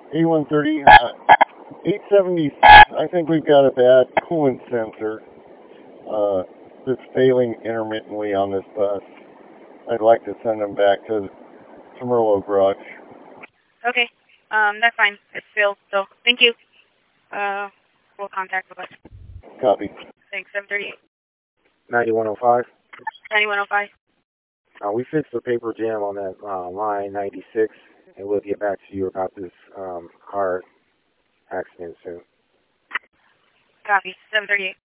A130, 870, I think we've got a bad coolant sensor that's failing intermittently on this bus. I'd like to send them back to Merlot Garage. Okay, that's fine. It's filled, so thank you. We'll contact the bus. Copy. Thanks, 738. 9105. 9105. We fixed the paper jam on that line 96, and we'll get back to you about this car accident soon. Copy, 738.